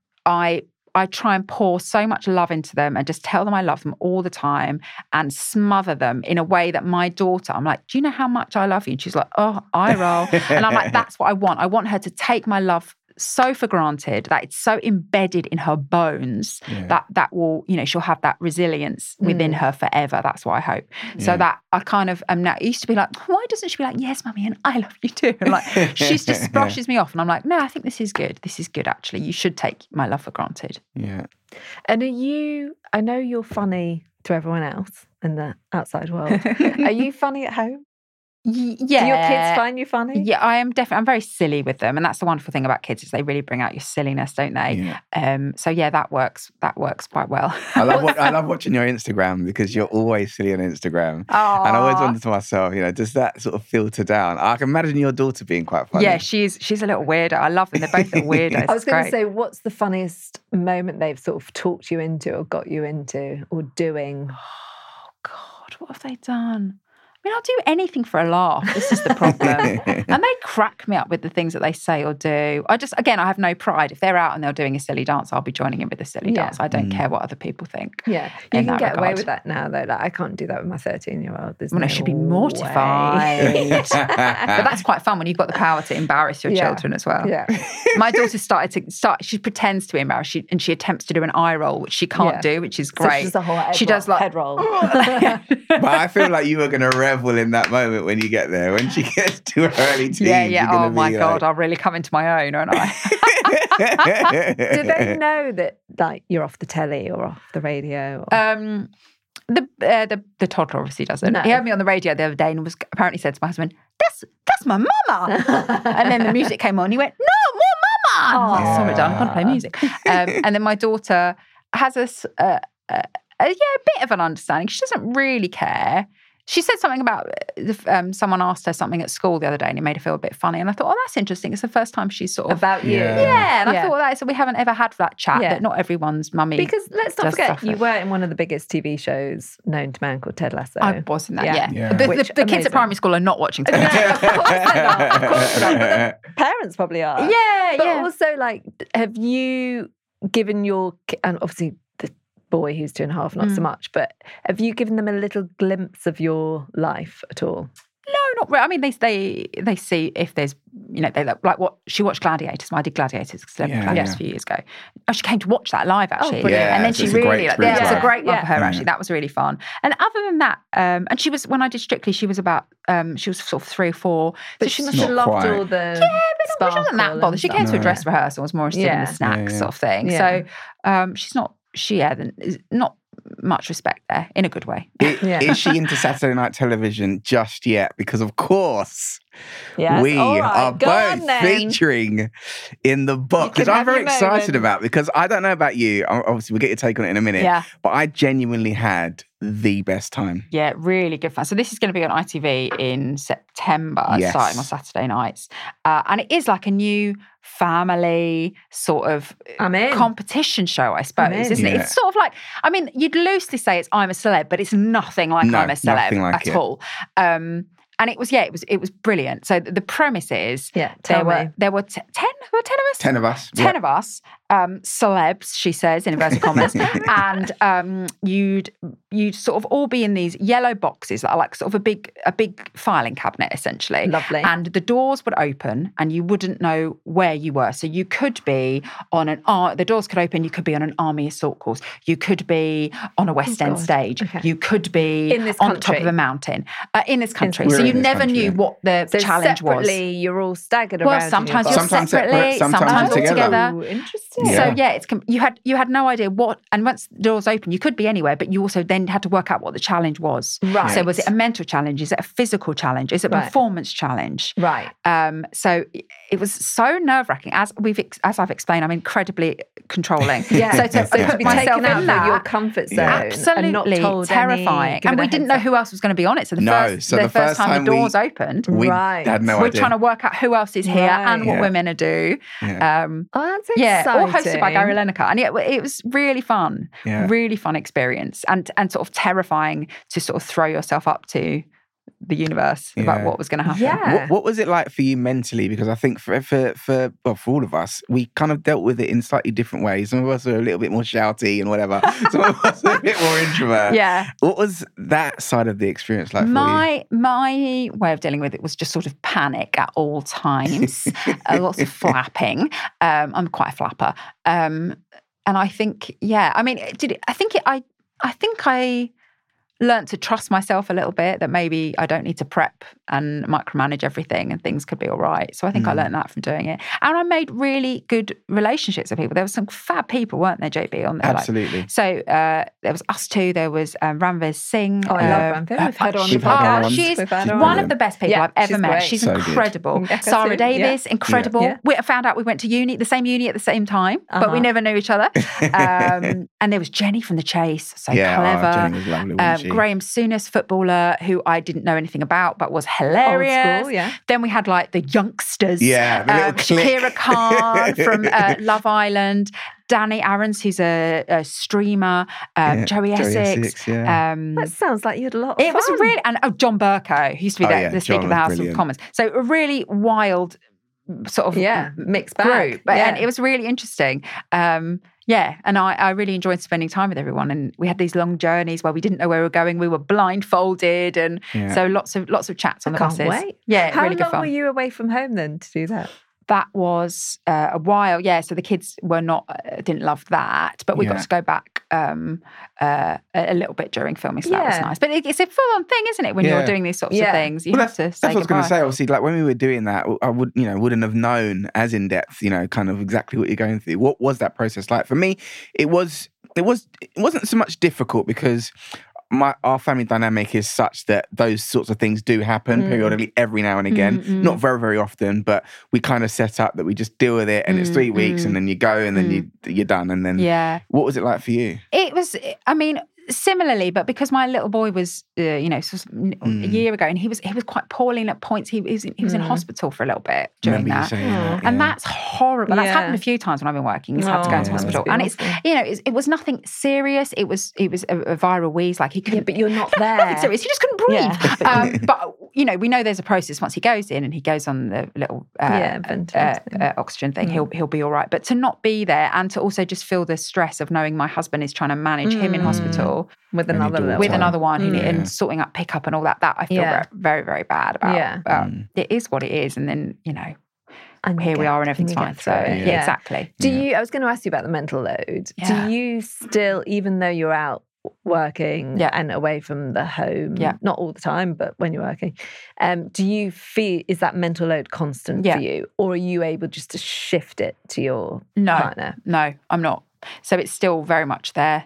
I I try and pour so much love into them and just tell them I love them all the time and smother them in a way that my daughter, I'm like, do you know how much I love you? And she's like, oh, eye roll. And I'm like, that's what I want. I want her to take my love so for granted that it's so embedded in her bones Yeah. that that will, you know, she'll have that resilience within Mm. her forever. That's what I hope. So Yeah. that I kind of am now, it used to be like, why doesn't she be like, yes, mummy, and I love you too? And like, she just brushes me off and I'm like, no, I think this is good. This is good, actually. You should take my love for granted. Yeah. And are you? I know you're funny to everyone else in the outside world. Are you funny at home? Y- yeah. Do your kids find you funny? Yeah, I am definitely, I'm very silly with them. And that's the wonderful thing about kids is they really bring out your silliness, don't they? Yeah. Um, so yeah, that works, that works quite well. I love what, I love watching your Instagram because you're always silly on Instagram. Oh, And I always wonder to myself, you know, does that sort of filter down? I can imagine your daughter being quite funny. yeah, she's she's a little weirdo. I love them. They're both little weirdos. I was It's going to great. say, what's the funniest moment they've sort of talked you into or got you into or doing? Oh God, what have they done? I mean, I'll do anything for a laugh. This is the problem. And they crack me up with the things that they say or do. I just, again, I have no pride. If they're out and they're doing a silly dance, I'll be joining in with a silly Yeah. dance. I don't Mm. care what other people think. Yeah, you in can that get away regard. with that now, though. Like, I can't do that with my thirteen-year-old. There's Well, no I should be way. mortified. But that's quite fun when you've got the power to embarrass your Yeah. children as well. Yeah, My daughter started to start, she pretends to be embarrassed she, and she attempts to do an eye roll, which she can't Yeah. do, which is So great. it's just a whole head She roll, does like- head roll. But I feel like you are going to revel in that moment when you get there. When she gets to her early teens, yeah, yeah. you're gonna Oh my be God, like... I'll really come into my own, aren't I? Do they know that, like, you're off the telly or off the radio? Or... Um, the, uh, the the toddler obviously doesn't. No. He heard me on the radio the other day and was apparently said to my husband, "That's that's my mama." And then the music came on. He went, "No, more mama." I was like, "Sorry, darling, I'm going to play music." Um, and then my daughter has a, s- a, a, a yeah a bit of an understanding. She doesn't really care. She said something about um, someone asked her something at school the other day and it made her feel a bit funny. And I thought, oh, that's interesting. It's the first time she's sort of About you. Yeah. yeah. And I Yeah. thought, well, that is, we haven't ever had that chat. Yeah. That not everyone's mummy. Because let's not does forget, stuff you that- were in one of the biggest T V shows known to man called Ted Lasso. I was in that, Yeah. yeah. Yeah. The, the, Which, the kids amazing. at primary school are not watching No, Ted of course they're not. Of course they're not. But the parents probably are. Yeah, But yeah. also, like, have you given your, ki- and obviously the boy who's two and a half, not so Mm. much, but have you given them a little glimpse of your life at all? No, not really. I mean, they they they see if there's, you know, they like what she watched Gladiators. I did Gladiators, Celebrity Yeah, Gladiators yeah. a few years ago. Oh, she came to watch that live actually, brilliant. and then Yes, she it's a really, great like, experience yeah, it was a live. great one Yeah. for her Yeah. actually. That was really fun. And other than that, um, and she was when I did Strictly, she was about um, she was sort of three or four. But So she she's must not have loved quite. all the Yeah, but no, she wasn't that sparkle bothered. and She stuff. came to a No. dress rehearsal, was more interested in Yeah. the snacks Yeah, yeah. sort of thing. Yeah. So um, she's not, she yeah, then is not much respect there in a good way. I- Yeah. Is she into Saturday night television just yet? Because of course Yes. we All right, are go on both then. featuring in the book, You which can I'm have very your excited moment. about. Because I don't know about you, o- obviously we'll get your take on it in a minute. Yeah. But I genuinely had the best time. Yeah, really good fun. So this is going to be on I T V in September, Yes. starting on Saturday nights. Uh, and it is like a new family sort of I'm in. competition show, I suppose, in. isn't it? Yeah. It's sort of like, I mean, you'd loosely say it's I'm a Celeb, but it's nothing like No, I'm a Celeb nothing like at it. all. Um, and it was, yeah, it was it was brilliant. So the, the premise is Yeah, there tell were me. there were t- ten, there were ten of us. Ten of us. Ten Yep. of us, um, celebs, she says, in inverted commas, and um, you'd you'd sort of all be in these yellow boxes that are like sort of a big a big filing cabinet, essentially. Lovely. And the doors would open, and you wouldn't know where you were. So you could be on an ar- the doors could open. You could be on an army assault course. You could be on a West Oh, End God. stage. Okay. You could be In this on top country? of a mountain uh, in this country. We're So you in this never country, knew yeah. what the So challenge was. separately, you're all staggered Well, around. in your sometimes you're box. Sometimes separately, separate, sometimes sometimes all together. together. Oh, interesting. Yeah. So yeah, it's com- you had you had no idea what, and once the doors open, you could be anywhere, but you also then had to work out what the challenge was. Right. So was it a mental challenge? Is it a physical challenge? Is it a Right. performance challenge? Right. Um, so it was so nerve wracking. As we've ex- as I've explained, I'm incredibly controlling. Yeah. So to, So to to put be myself taken out in of your that. comfort zone Yeah. Absolutely and not told terrifying, any, given and we a didn't heads know up. who else was going to be on it. So the No, first, so the the first first time, time the we- doors opened, We Right. had no we're idea. trying to work out who else is here Right. and what Yeah. we're meant to do. Yeah. Um, Oh, that's yeah, exciting. all hosted by Gary Lineker, and it, it was really fun, Yeah. really fun experience, and and sort of terrifying to sort of throw yourself up to the universe about Yeah. what was going to happen. Yeah. What, what was it like for you mentally? Because I think for, for for well, for all of us, we kind of dealt with it in slightly different ways. Some of us are a little bit more shouty and whatever. Some of us are a bit more introvert. Yeah. What was that side of the experience like for you? My my way of dealing with it was just sort of panic at all times, uh, lots of flapping. Um, I'm quite a flapper, um, and I think, yeah, I mean, did it, I think it, I I think I learned to trust myself a little bit, that maybe I don't need to prep and micromanage everything and things could be all right. So I think Mm. I learned that from doing it. And I made really good relationships with people. There were some fab people, weren't there, J B, on there? Like- Absolutely. so uh, there was us two, there was um, Ranveer Singh. Oh, I uh, love Ranveer. We've had her on the We've had her podcast. on. She's We've had her one on. brilliant. of the best people Yeah, I've ever she's met. great. She's So good. incredible. Yeah, Sarah that's it, yeah. Davis, incredible. Yeah. We found out we went to uni, the same uni at the same time, but we Uh-huh. never knew each other. Um, and there was Jenny from The Chase, so yeah, clever. Oh, Jenny was lovely, Um, wasn't she? Graham Souness, footballer, who I didn't know anything about, but was hilarious. Old school, yeah. Then we had like the youngsters. Yeah, the little um, clique. Shakira Khan from uh, Love Island, Danny Aarons, who's a, a streamer, um, Yeah, Joey Joey Essex. Essex, yeah. um, That sounds like you had a lot of it was fun. really, and oh, John Burko, who used to be Oh, the, yeah, the Speaker John of the was House brilliant. of Commons. So a really wild sort of Yeah, mixed bag. group. But, yeah. And it was really interesting. Um, yeah, and I, I really enjoyed spending time with everyone. And we had these long journeys where we didn't know where we were going. We were blindfolded, and Yeah. so lots of lots of chats on I the can't buses. wait. Yeah, How really good long fun. were you away from home then to do that? That was uh, a while, yeah. So the kids were not, uh, didn't love that, but we Yeah. got to go back um, uh, a a little bit during filming, so that was Yeah. nice. But it, it's a full-on thing, isn't it? When Yeah. you're doing these sorts Yeah. of things, you Well, have to That's say what I was going goodbye. to say. Obviously, like when we were doing that, I would, you know, wouldn't have known as in depth, you know, kind of exactly what you're going through. What was that process like for me? It was, it was, it wasn't so much difficult because my our family dynamic is such that those sorts of things do happen Mm. periodically, every now and again. Mm, mm. Not very, very often, but we kind of set up that we just deal with it, and it's Mm, three weeks, mm. and then you go, and then Mm. you you're done, and then Yeah. what was it like for you? It was, I mean, similarly, but because my little boy was, uh, you know, sort of a Mm. year ago, and he was he was quite poorly at points. He, he was in, he was in Mm. hospital for a little bit during Remember you that. saying Oh. that, And yeah. that's horrible. That's Yeah. happened a few times when I've been working. He's had to go Oh, into yeah, hospital, must be and it's awful. you know it's, it was nothing serious. It was it was a, a viral wheeze. Like he Yeah, couldn't. but you're not there. Nothing serious. He just couldn't breathe. Yeah. um, but you know, we know there's a process once he goes in and he goes on the little uh, Yeah, uh, ventilator thing. uh, oxygen thing. Mm. He'll he'll be all right. But to not be there and to also just feel the stress of knowing my husband is trying to manage him in Mm. hospital With And another your little with time. another one who Mm. need, Yeah. and sorting out pickup and all that. That I feel Yeah. very, very very bad about. Yeah. Um, Mm. It is what it is, and then you know And you here we get- are and and everything's you fine. get So through yeah, it. Yeah. exactly. Do Yeah. you? I was going to ask you about the mental load. Yeah. Do you still, even though you're out working Yeah. and away from the home, Yeah. not all the time, but when you're working, um, do you feel is that mental load constant Yeah. for you, or are you able just to shift it to your No, partner? no, I'm not. So it's still very much there.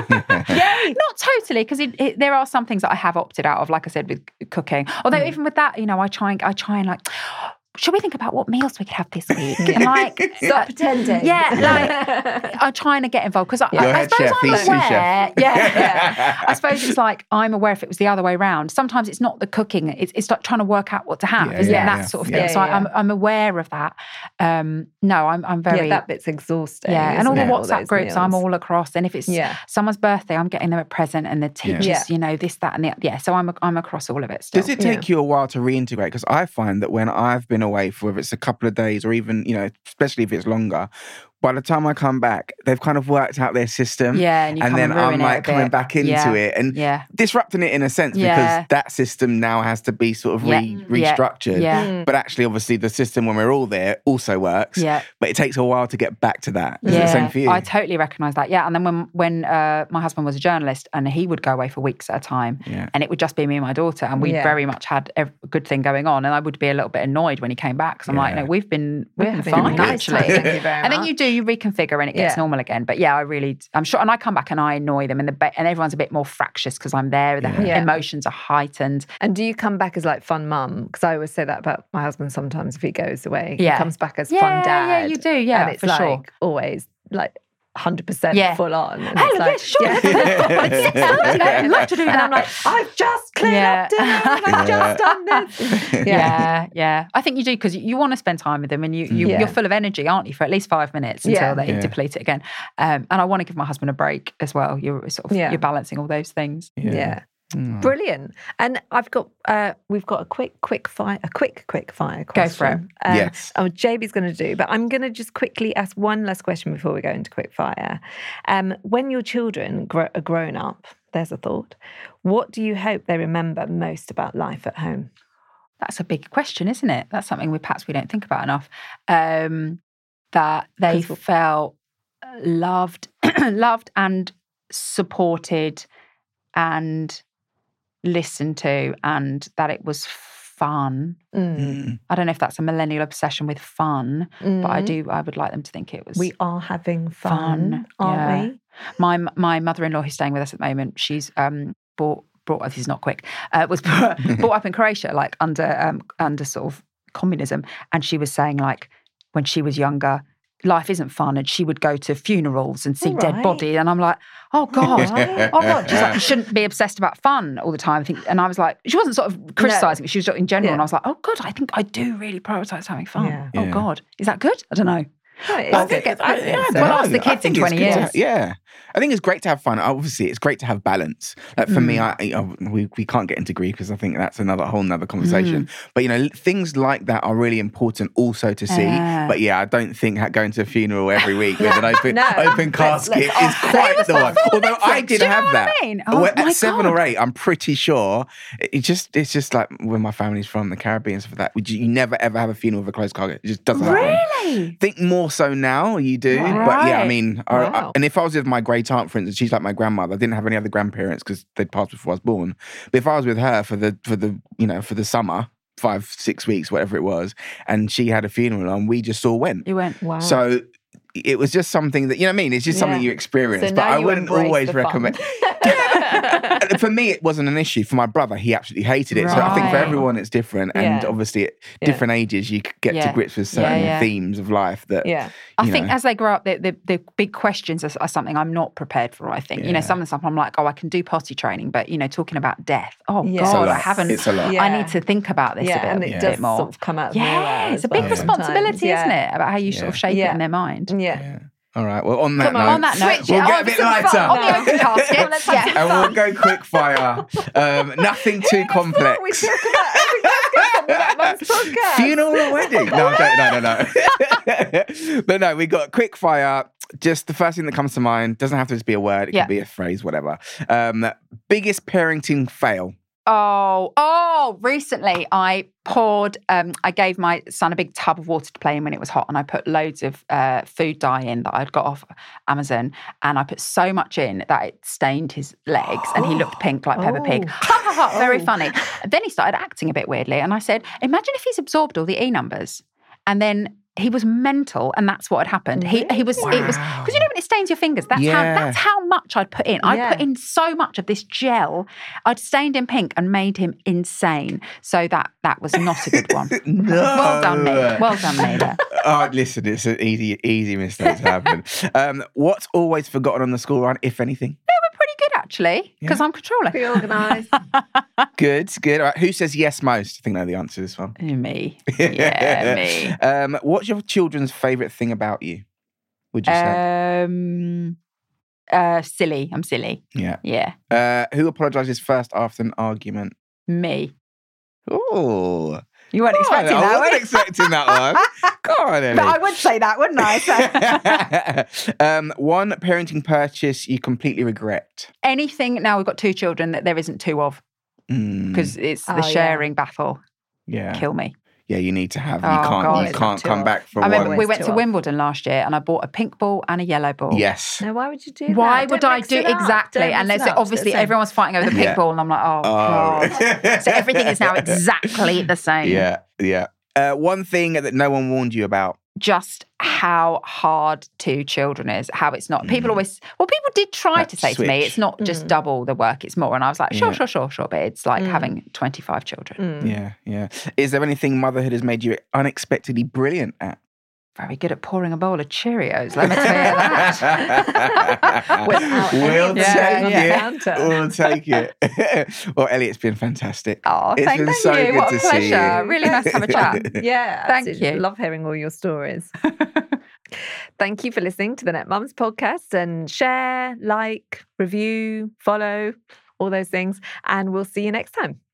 yeah, not totally, because it, it, there are some things that I have opted out of, like I said, with cooking. Although Mm. even with that, you know, I try and I try and like, should we think about what meals we could have this week? And like, Stop pretending. yeah, like I'm trying to get involved because I, Your I, I head suppose chef, I'm he's sous aware. chef. Yeah, yeah. I suppose it's like I'm aware if it was the other way around. Sometimes it's not the cooking; it's it's like trying to work out what to have, Yeah, isn't yeah, it? That yeah, sort of yeah. thing. So Yeah, I, I'm yeah. I'm aware of that. Um, no, I'm I'm very Yeah, that bit's exhausting. yeah, and all the isn't it? WhatsApp those groups I'm meals. all across. And if it's Yeah. someone's birthday, I'm getting them a present, and the teachers, Yeah. you know, this, that, and the yeah. So I'm I'm across all of it still. Does it take you a while to reintegrate? Because I find that when I've been away for whether it's a couple of days or even, you know, especially if it's longer, by the time I come back, they've kind of worked out their system. Yeah, and you and come then and ruin I'm it like a coming bit. back into Yeah. it and Yeah. disrupting it in a sense Yeah. because that system now has to be sort of Yeah. re- Yeah. restructured. Yeah. Mm. But actually, obviously, the system when we're all there also works. Yeah. But it takes a while to get back to that. Is it Yeah, the same for you? I totally recognise that. Yeah, and then when when uh, my husband was a journalist and he would go away for weeks at a time, Yeah. and it would just be me and my daughter, and we Yeah. very much had a good thing going on, and I would be a little bit annoyed when he came back because I'm like, Yeah. no, we've been we're We've been fine nice, actually. thank you very And then much. you do you reconfigure and it gets Yeah. normal again. But yeah, I really, I'm sure, and I come back and I annoy them, and the ba- and everyone's a bit more fractious because I'm there. The Yeah. Yeah. emotions are heightened. And do you come back as like fun mum? Because I always say that about my husband sometimes if he goes away. Yeah. He comes back as Yeah, fun dad. yeah, you do, yeah, and it's for like sure. always like one hundred percent Yeah. full on. And Oh, it's like, yeah, sure. yeah. I'd love to do And that. I'm like, I've just cleared Yeah. up dinner and I've just done this. Yeah. yeah, yeah. I think you do because you want to spend time with them, and you, you Yeah. you're full of energy, aren't you, for at least five minutes until Yeah. they Yeah. deplete it again. Um, and I want to give my husband a break as well. You're sort of Yeah. you're balancing all those things. Yeah. Mm. Brilliant. And I've got uh we've got a quick quick fire a quick quick fire question. Go for it. Um, Yes. Oh, J B's going to do, but I'm going to just quickly ask one last question before we go into quick fire. Um, when your children grow, are grown up, there's a thought. What do you hope they remember most about life at home? That's a big question, isn't it? That's something we perhaps we don't think about enough. Um, that they 'Cause- felt loved, loved and supported, and listened to, and that it was fun. Mm. Mm. I don't know if that's a millennial obsession with fun, but I Mm. do. I would like them to think it was. We are having fun, Fun, aren't yeah. we? My my mother-in-law, who's staying with us at the moment, she's um brought brought. This is not quick. Uh, was brought, brought up in Croatia, like under um under sort of communism, and she was saying like when she was younger, life isn't fun, and she would go to funerals and see All dead right. body, and I'm like, oh god, Right. oh god. She's like, you shouldn't be obsessed about fun all the time. I think, and I was like, she wasn't sort of criticising me. She was just in general, Yeah. and I was like, oh god, I think I do really prioritise having fun. Yeah. Oh Yeah. god, is that good? I don't know. No, it I is think good. it's, I, yeah, I So- don't Well, ask know. the I kids in think it's twenty good to years. ha- yeah. I think it's great to have fun. Obviously, it's great to have balance. Like for me, Mm. I you know, we, we can't get into grief because I think that's another whole nother conversation. Mm. But, you know, things like that are really important also to see. Yeah. But yeah, I don't think ha- going to a funeral every week with an open, No. open Let's- casket let's- is quite the one. Although I did Do you know have what that. I mean? Oh, Well, my at seven God. or eight, I'm pretty sure it just it's just like where my family's from, the Caribbean and stuff like that. We ju- You never ever have a funeral with a closed casket. It just doesn't happen. Really? Think more so now, you do. But yeah, I Right. mean, I, I- Wow. and if I was with my great aunt, for instance, she's like my grandmother. I didn't have any other grandparents because they'd passed before I was born. But if I was with her for the for the you know for the summer, five six weeks, whatever it was, and she had a funeral and we just all went. You went. Wow. So it was just something that you know what I mean. It's just something Yeah. you experience. So but now I you wouldn't embrace always the fun. recommend. And for me, it wasn't an issue. For my brother, he absolutely hated it. So I think for Right. everyone, it's different. And Yeah. obviously, at Yeah. different ages, you could get to Yeah. grips with Yeah, certain yeah. themes of life that. yeah. I you think know. as they grow up, the, the, the big questions are, are something I'm not prepared for. I think you know Yeah. some of the stuff I'm like, oh, I can do potty training, but you know, talking about death, oh Yeah. It's a god, I lot. haven't. It's a lot. Yeah. I need to think about this Yeah, a bit, and a it Yeah. bit does more. sort of come out of nowhere Yeah, it's as a big well responsibility, sometimes. isn't Yeah. it, about how you sort Yeah. of shape Yeah. it in their mind. Yeah. Yeah. All right. Well, on that Come on, note, On that note, Switch we'll it get a on bit some lighter. fun. On the open casket. Well, let's have Yeah. some and fun. we'll go quick fire. Um, nothing too complex. We talk about every casket about mum's podcast. Funeral or wedding? No, I'm joking. no, no, no. But no, we got quick fire. Just the first thing that comes to mind. Doesn't have to just be a word. It Yeah. could be a phrase, whatever. Um, biggest parenting fail. Oh, oh, recently I poured, um, I gave my son a big tub of water to play in when it was hot, and I put loads of uh, food dye in that I'd got off Amazon, and I put so much in that it stained his legs and he looked pink like Peppa Pig. Oh. Ha, ha, ha, very Oh. funny. Then he started acting a bit weirdly, and I said, imagine if he's absorbed all the E numbers. And then he was mental, and that's what had happened. He he was it was Wow. because you know when it stains your fingers. That's Yeah. how that's how much I'd put in. I Yeah. put in so much of this gel. I'd stained him pink and made him insane. So that that was not a good one. No. Well done, me. Well done, me. There. Oh, listen, it's an easy, easy mistake to happen. um, what's always forgotten on the school run, if anything? We're pretty good actually because I'm controlling. Be organised. Good, good. All right, who says yes most? I think I know the answer to this one. Me. Yeah, me. Um, what's your children's favourite thing about you? Would you say? Um, uh, silly. I'm silly. Yeah. Yeah. Uh, who apologises first after an argument? Me. Oh, You weren't expecting I that, were wasn't you? expecting that one. Go on, Ellie. But I would say that, wouldn't I? So, um, one parenting purchase you completely regret. anything now we've got two children that there isn't two of, Mm, because it's Oh, the yeah. sharing battle. yeah, Kill me. yeah. You need to have. You Oh, can't. God. You can't Too come off. back for I remember one. we Always went two to of. Wimbledon last year and I bought a pink ball and a yellow ball. Yes. No, why would you do that? Why Don't would I mix do it up. exactly? Don't And mix there's it up. obviously It's the same. everyone's fighting over the pink Yeah. ball, and I'm like, oh, God. So everything is now exactly the same. Yeah, yeah. Uh, one thing that no one warned you about. Just how hard two children is, how it's not. People Mm. always, well, people did try That to say to me, switch. it's not just Mm. double the work, it's more. And I was like, sure, Yeah. sure, sure, sure. But it's like Mm. having twenty-five children. Mm. Yeah, yeah. Is there anything motherhood has made you unexpectedly brilliant at? Very good at pouring a bowl of Cheerios, let me tell you that. Without any we'll of the take stuff on the it. counter. We'll take it. Well, Ellie, it's been fantastic. Oh, It's thank, been thank so you. good What a to see pleasure. you. Really nice to have a chat. Yeah, Thank absolutely. you. Love hearing all your stories. Thank you for listening to the Net Mums podcast, and share, like, review, follow, all those things. And we'll see you next time.